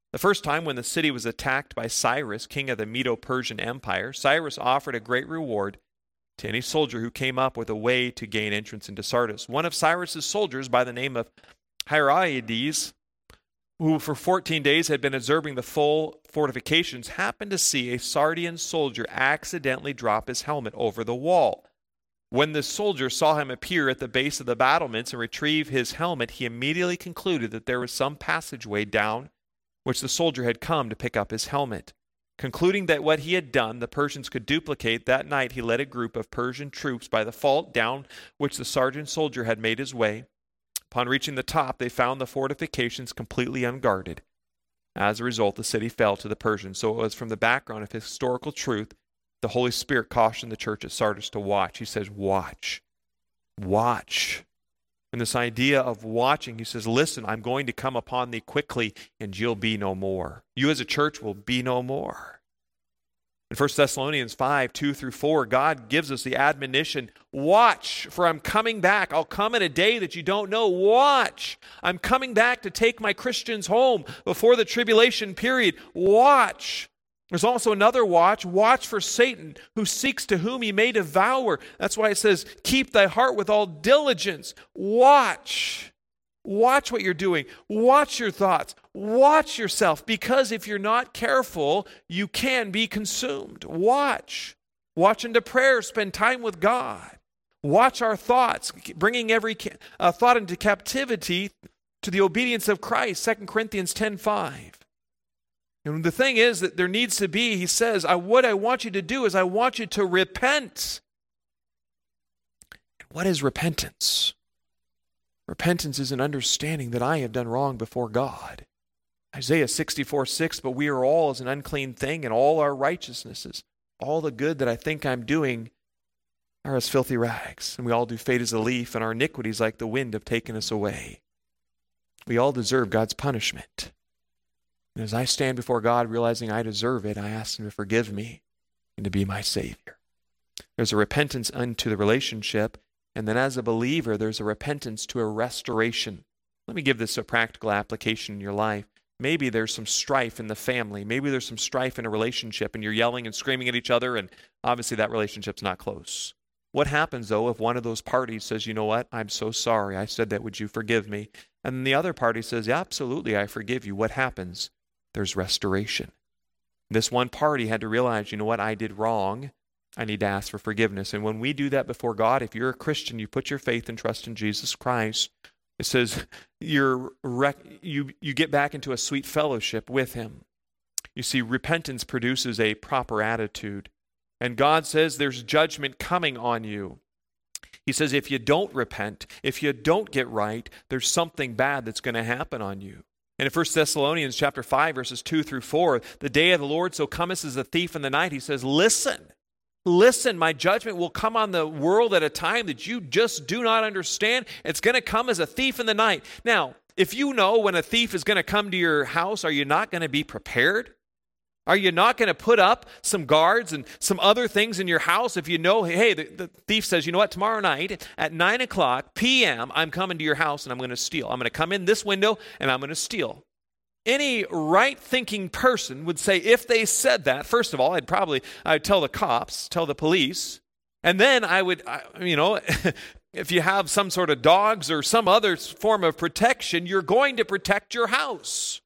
The first time when the city was attacked by Cyrus, king of the Medo-Persian Empire, Cyrus offered a great reward to any soldier who came up with a way to gain entrance into Sardis. One of Cyrus's soldiers by the name of Hyraeades, who for fourteen days had been observing the full fortifications, happened to see a Sardian soldier accidentally drop his helmet over the wall. When the soldier saw him appear at the base of the battlements and retrieve his helmet, he immediately concluded that there was some passageway down which the soldier had come to pick up his helmet. Concluding that what he had done the Persians could duplicate, that night he led a group of Persian troops by the fault down which the Sardian soldier had made his way. Upon reaching the top, they found the fortifications completely unguarded. As a result, the city fell to the Persians. So it was from the background of historical truth, the Holy Spirit cautioned the church at Sardis to watch. He says, watch. Watch. And this idea of watching, he says, listen, I'm going to come upon thee quickly, and you'll be no more. You as a church will be no more. In First Thessalonians five, two through four, God gives us the admonition, watch, for I'm coming back. I'll come in a day that you don't know. Watch. I'm coming back to take my Christians home before the tribulation period. Watch. There's also another watch. Watch for Satan, who seeks to whom he may devour. That's why it says, keep thy heart with all diligence. Watch. Watch what you're doing. Watch your thoughts. Watch yourself, because if you're not careful, you can be consumed. Watch. Watch into prayer. Spend time with God. Watch our thoughts, bringing every uh, thought into captivity to the obedience of Christ, Second Corinthians ten five. And the thing is that there needs to be, he says, I, what I want you to do is I want you to repent. And what is repentance? Repentance is an understanding that I have done wrong before God. Isaiah sixty-four six, but we are all as an unclean thing, and all our righteousnesses, all the good that I think I'm doing, are as filthy rags. And we all do fade as a leaf, and our iniquities like the wind have taken us away. We all deserve God's punishment. And as I stand before God realizing I deserve it, I ask him to forgive me and to be my Savior. There's a repentance unto the relationship, and then as a believer, there's a repentance to a restoration. Let me give this a practical application in your life. Maybe there's some strife in the family. Maybe there's some strife in a relationship, and you're yelling and screaming at each other, and obviously that relationship's not close. What happens, though, if one of those parties says, you know what, I'm so sorry, I said that, would you forgive me? And then the other party says, yeah, absolutely, I forgive you. What happens? There's restoration. This one party had to realize, you know what, I did wrong. I need to ask for forgiveness. And when we do that before God, if you're a Christian, you put your faith and trust in Jesus Christ, it says you're rec- you, you get back into a sweet fellowship with him. You see, repentance produces a proper attitude. And God says there's judgment coming on you. He says if you don't repent, if you don't get right, there's something bad that's going to happen on you. And in First Thessalonians chapter five, verses two through four, the day of the Lord so cometh as a thief in the night. He says, listen, listen, my judgment will come on the world at a time that you just do not understand. It's going to come as a thief in the night. Now, if you know when a thief is going to come to your house, are you not going to be prepared? Are you not going to put up some guards and some other things in your house if you know, hey, the, the thief says, you know what, tomorrow night at nine o'clock p.m., I'm coming to your house and I'm going to steal. I'm going to come in this window and I'm going to steal. Any right-thinking person would say if they said that, first of all, I'd probably, I'd tell the cops, tell the police, and then I would, you know, if you have some sort of dogs or some other form of protection, you're going to protect your house.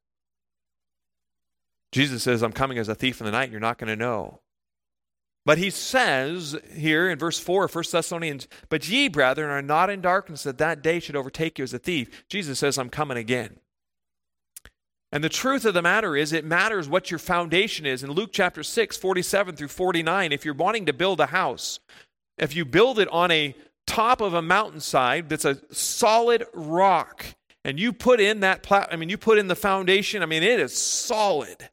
Jesus says, I'm coming as a thief in the night, and you're not going to know. But he says here in verse four of First Thessalonians, but ye, brethren, are not in darkness, that that day should overtake you as a thief. Jesus says, I'm coming again. And the truth of the matter is, it matters what your foundation is. In Luke chapter six, forty-seven through forty-nine, if you're wanting to build a house, if you build it on a top of a mountainside that's a solid rock, and you put in that, plat- I mean, you put in the foundation, I mean, it is solid.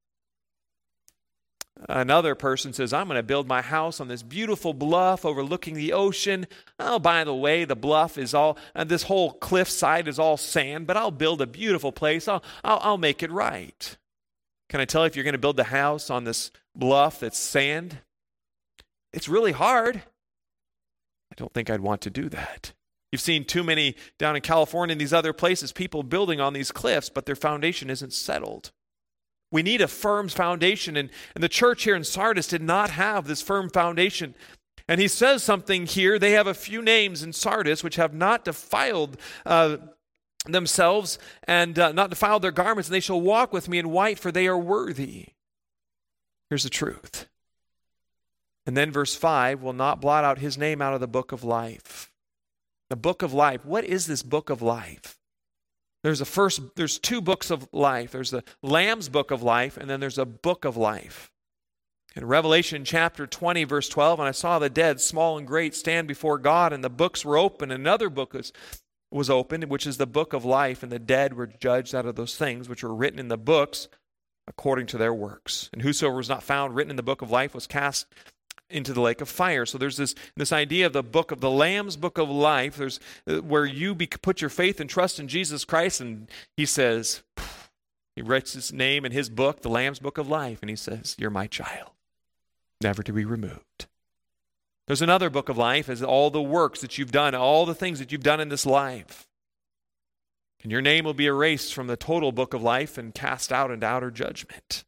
Another person says, I'm going to build my house on this beautiful bluff overlooking the ocean. Oh, by the way, the bluff is all, and this whole cliff side is all sand, but I'll build a beautiful place. I'll, I'll, I'll make it right. Can I tell you, if you're going to build the house on this bluff that's sand, it's really hard. I don't think I'd want to do that. You've seen too many down in California and these other places, people building on these cliffs, but their foundation isn't settled. We need a firm foundation, and, and the church here in Sardis did not have this firm foundation. And he says something here. They have a few names in Sardis which have not defiled uh, themselves and uh, not defiled their garments, and they shall walk with me in white, for they are worthy. Here's the truth. And then verse five, will not blot out his name out of the book of life. The book of life. What is this book of life? There's a first, there's two books of life. There's the Lamb's book of life, and then there's a book of life. In Revelation chapter twenty, verse twelve, and I saw the dead, small and great, stand before God, and the books were open. Another book was, was opened, which is the book of life, and the dead were judged out of those things which were written in the books according to their works. And whosoever was not found written in the book of life was cast into the lake of fire. So there's this this idea of the book of the Lamb's book of life. There's uh, where you be, put your faith and trust in Jesus Christ, and he says, he writes his name in his book, the Lamb's book of life, and he says, you're my child, never to be removed. There's another book of life, as all the works that you've done, all the things that you've done in this life. And your name will be erased from the total book of life and cast out into outer judgment.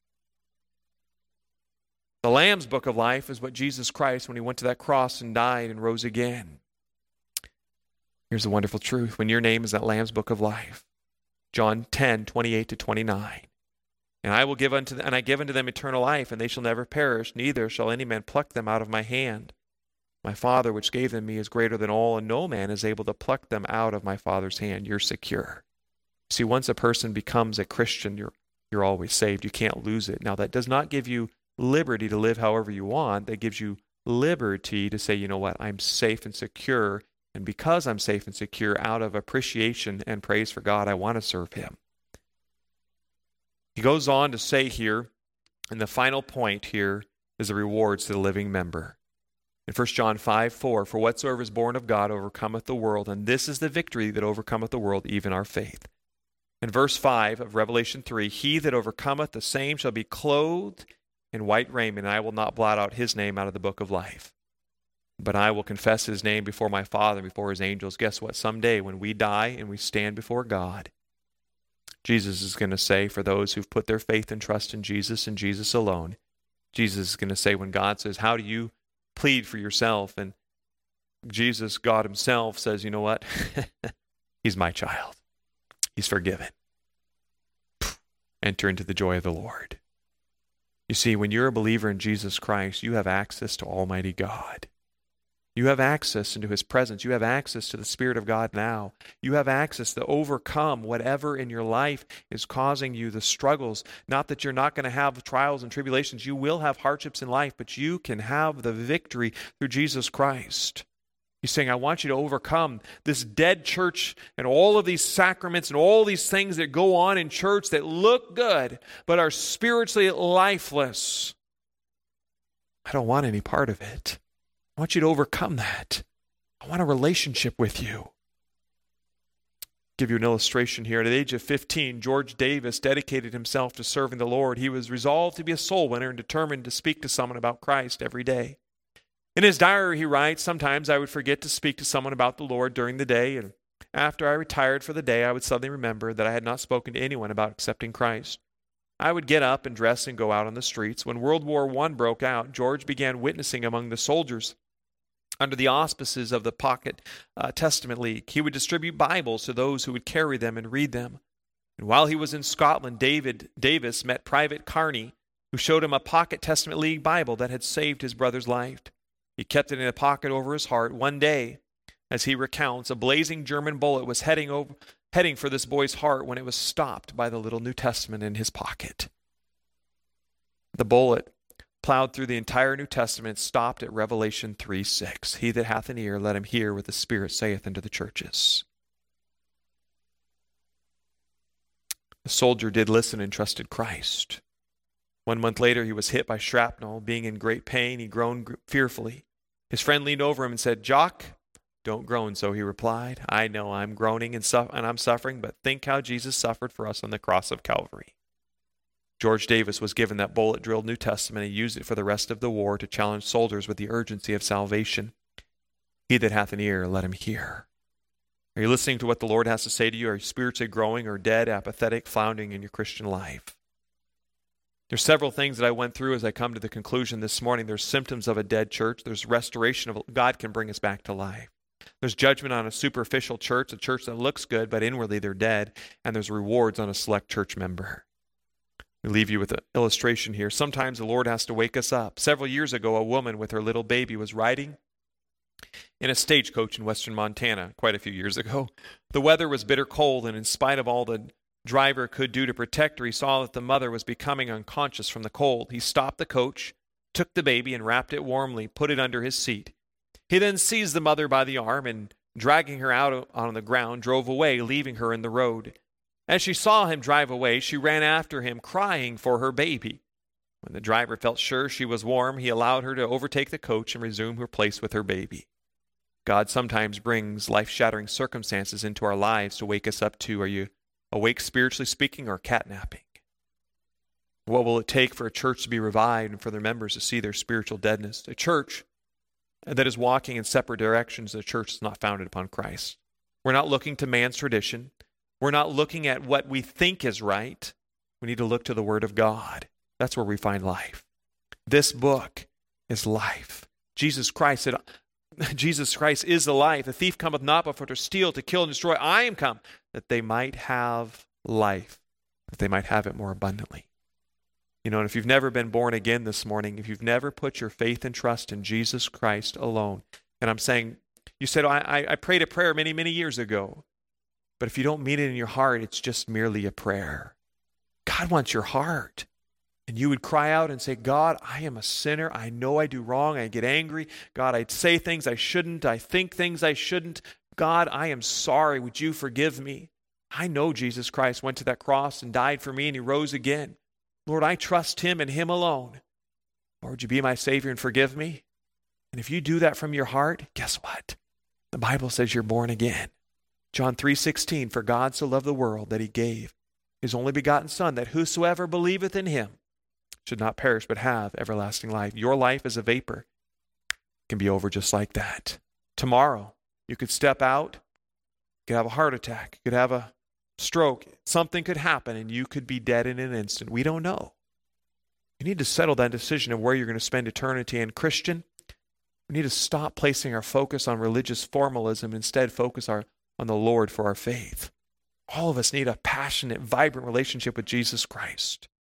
The Lamb's book of life is what Jesus Christ, when he went to that cross and died and rose again. Here's the wonderful truth. When your name is that Lamb's book of life, John ten, twenty-eight to twenty-nine. And I will give unto them, and I give unto them eternal life, and they shall never perish, neither shall any man pluck them out of my hand. My Father which gave them me is greater than all, and no man is able to pluck them out of my Father's hand. You're secure. See, once a person becomes a Christian, you're you're always saved. You can't lose it. Now, that does not give you liberty to live however you want. That gives you liberty to say, you know what, I'm safe and secure, and because I'm safe and secure, out of appreciation and praise for God, I want to serve him. He goes on to say here, and the final point here is the rewards to the living member. In First John five, four, for whatsoever is born of God overcometh the world, and this is the victory that overcometh the world, even our faith. In verse five of Revelation three, he that overcometh, the same shall be clothed in white raiment, and I will not blot out his name out of the book of life. But I will confess his name before my Father and before his angels. Guess what? Someday when we die and we stand before God, Jesus is going to say, for those who've put their faith and trust in Jesus and Jesus alone, Jesus is going to say, when God says, how do you plead for yourself? And Jesus, God himself, says, you know what? He's my child. He's forgiven. Enter into the joy of the Lord. You see, when you're a believer in Jesus Christ, you have access to Almighty God. You have access into his presence. You have access to the Spirit of God now. You have access to overcome whatever in your life is causing you the struggles. Not that you're not going to have trials and tribulations. You will have hardships in life, but you can have the victory through Jesus Christ. He's saying, I want you to overcome this dead church and all of these sacraments and all these things that go on in church that look good, but are spiritually lifeless. I don't want any part of it. I want you to overcome that. I want a relationship with you. I'll give you an illustration here. At the age of fifteen, George Davis dedicated himself to serving the Lord. He was resolved to be a soul winner and determined to speak to someone about Christ every day. In his diary, he writes, sometimes I would forget to speak to someone about the Lord during the day, and after I retired for the day, I would suddenly remember that I had not spoken to anyone about accepting Christ. I would get up and dress and go out on the streets. When World War One broke out, George began witnessing among the soldiers. Under the auspices of the Pocket uh, Testament League, he would distribute Bibles to those who would carry them and read them. And while he was in Scotland, David Davis met Private Carney, who showed him a Pocket Testament League Bible that had saved his brother's life. He kept it in a pocket over his heart. One day, as he recounts, a blazing German bullet was heading over, heading for this boy's heart when it was stopped by the little New Testament in his pocket. The bullet plowed through the entire New Testament, stopped at Revelation three six. He that hath an ear, let him hear what the Spirit saith unto the churches. The soldier did listen and trusted Christ. One month later, he was hit by shrapnel. Being in great pain, he groaned fearfully. His friend leaned over him and said, Jock, don't groan so, he replied. I know I'm groaning and, su- and I'm suffering, but think how Jesus suffered for us on the cross of Calvary. George Davis was given that bullet-drilled New Testament and used it for the rest of the war to challenge soldiers with the urgency of salvation. He that hath an ear, let him hear. Are you listening to what the Lord has to say to you? Are you spiritually growing or dead, apathetic, floundering in your Christian life? There's several things that I went through as I come to the conclusion this morning. There's symptoms of a dead church. There's restoration of God can bring us back to life. There's judgment on a superficial church, a church that looks good, but inwardly they're dead. And there's rewards on a select church member. We leave you with an illustration here. Sometimes the Lord has to wake us up. Several years ago, a woman with her little baby was riding in a stagecoach in western Montana, quite a few years ago. The weather was bitter cold, and in spite of all the driver could do to protect her, he saw that the mother was becoming unconscious from the cold. He stopped the coach, took the baby and wrapped it warmly, put it under his seat. He then seized the mother by the arm and, dragging her out on the ground, drove away, leaving her in the road. As she saw him drive away, she ran after him, crying for her baby. When the driver felt sure she was warm, he allowed her to overtake the coach and resume her place with her baby. God sometimes brings life-shattering circumstances into our lives to wake us up to. Are you awake spiritually speaking or catnapping? What will it take for a church to be revived and for their members to see their spiritual deadness? A church that is walking in separate directions, a church that's not founded upon Christ. We're not looking to man's tradition. We're not looking at what we think is right. We need to look to the Word of God. That's where we find life. This book is life. Jesus Christ said, Jesus Christ is the life. The thief cometh not but for to steal, to kill, and destroy. I am come that they might have life, that they might have it more abundantly. You know, and if you've never been born again this morning, if you've never put your faith and trust in Jesus Christ alone, and I'm saying, you said, oh, I, I prayed a prayer many, many years ago. But if you don't mean it in your heart, it's just merely a prayer. God wants your heart. And you would cry out and say, God, I am a sinner. I know I do wrong. I get angry. God, I say things I shouldn't. I think things I shouldn't. God, I am sorry. Would you forgive me? I know Jesus Christ went to that cross and died for me and he rose again. Lord, I trust him and him alone. Lord, would you be my Savior and forgive me? And if you do that from your heart, guess what? The Bible says you're born again. John three sixteen, for God so loved the world that he gave his only begotten Son, that whosoever believeth in him should not perish but have everlasting life. Your life is a vapor. It can be over just like that. Tomorrow, you could step out, you could have a heart attack, you could have a stroke. Something could happen and you could be dead in an instant. We don't know. You need to settle that decision of where you're going to spend eternity. And Christian, we need to stop placing our focus on religious formalism, instead focus our on the Lord for our faith. All of us need a passionate, vibrant relationship with Jesus Christ.